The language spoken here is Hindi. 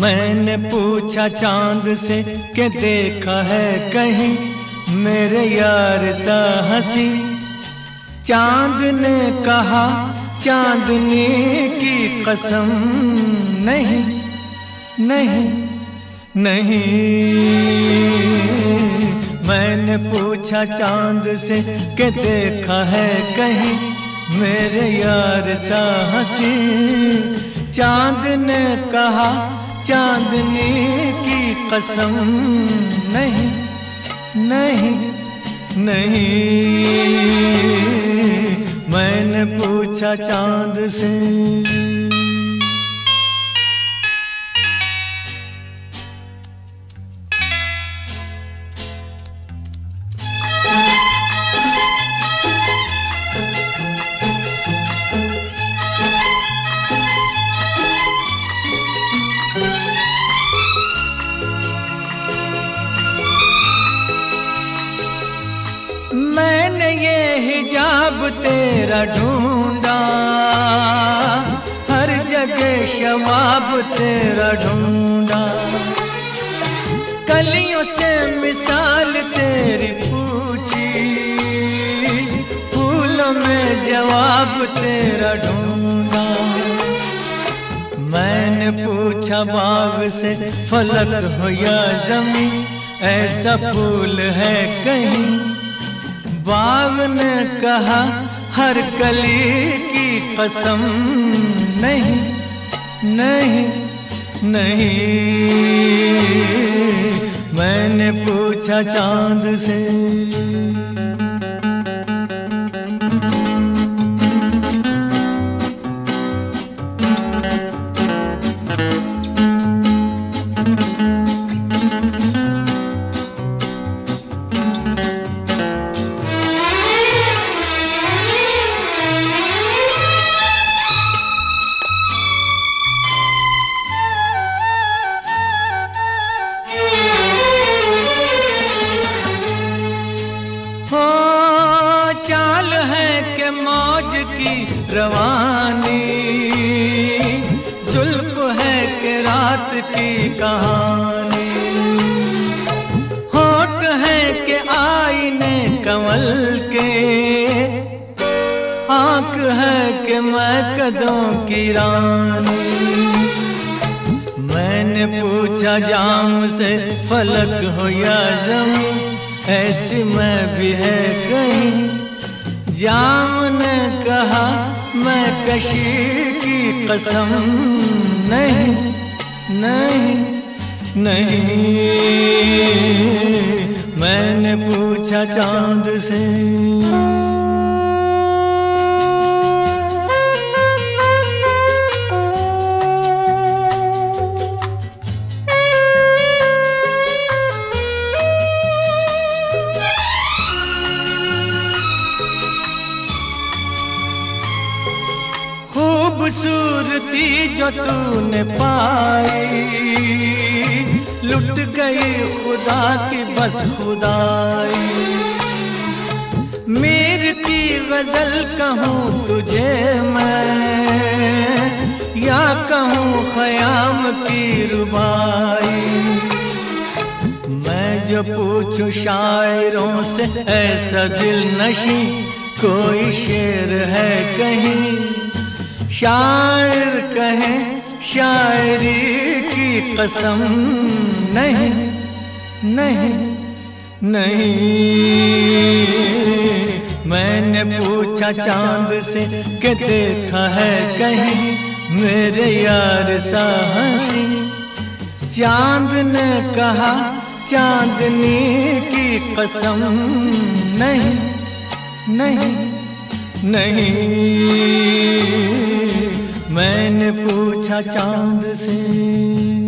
मैंने पूछा चांद से कि देखा है कहीं मेरे यार सा हंसी। चांद ने कहा चांदनी की कसम नहीं नहीं नहीं। मैंने पूछा चांद से कि देखा है कहीं मेरे यार सा हंसी। चांद ने कहा चांदनी की कसम नहीं नहीं नहीं। मैंने पूछा चांद से। मैंने ये हिजाब तेरा ढूंढा, हर जगह शवाब तेरा ढूंढा। कलियों से मिसाल तेरी पूछी, फूलों में जवाब तेरा ढूंढा। मैंने पूछा बाग से फलक हो या ज़मीं, ऐसा फूल है कहीं। बाग ने कहा हर कली की कसम नहीं नहीं नहीं। मैंने पूछा चांद से। चाल है कि मौज की रवानी, जुल्फ है कि रात की कहानी। होठ है कि आईने कमल के, आँख है कि मैं कदों की रानी। मैंने पूछा जाम से फलक हो या ज़मीं, ऐसी मैं भी है कहीं। जाम ने कहा मैं कशी की कसम नहीं नहीं नहीं। मैंने पूछा चांद से। खूबसूरती जो तूने पाई, लुट गई खुदा की बस खुदाई। मीर की गजल कहूँ तुझे मैं, या कहूँ ख़याम की रुबाई। मैं जो पूछूं शायरों से ऐसा दिल नशी, कोई शेर है कहीं। शायर कहे शायरी की कसम नहीं नहीं नहीं। मैंने पूछा चांद से कि देखा है कहीं मेरे यार सा हंसी। चांद ने कहा चांदनी की कसम नहीं नहीं नहीं। मैंने पूछा चांद से।